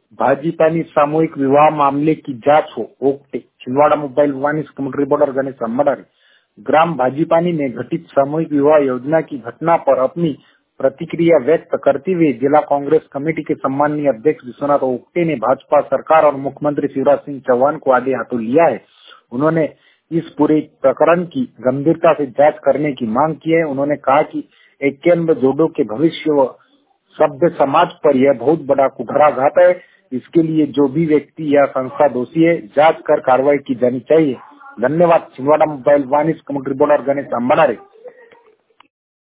भाजीपानी सामूहिक विवाह मामले की जांच हो ओकटे। Chhindwara mobile one commentary reporter Ganesh Ambadare. ग्राम भाजीपानी में घटित सामूहिक विवाह योजना की घटना पर अपनी प्रतिक्रिया व्यक्त करते हुए जिला कांग्रेस कमेटी के सम्माननीय अध्यक्ष विश्वनाथ ओकटे ने भाजपा सरकार और मुख्यमंत्री शिवराज सिंह चौहान को आगे हाथों लिया है। उन्होंने इस पूरे प्रकरण की गंभीरता से जांच करने की मांग की है। उन्होंने कहा कि 91 जोड़ों के भविष्य व सभ्य समाज पर यह बहुत बड़ा कुठाराघात है। इसके लिए जो भी व्यक्ति या संस्था दोषी है, जांच कर कार्रवाई की जानी चाहिए। धन्यवाद। Chhindwara mobile one commentary reporter Ganesh अम्बडारे।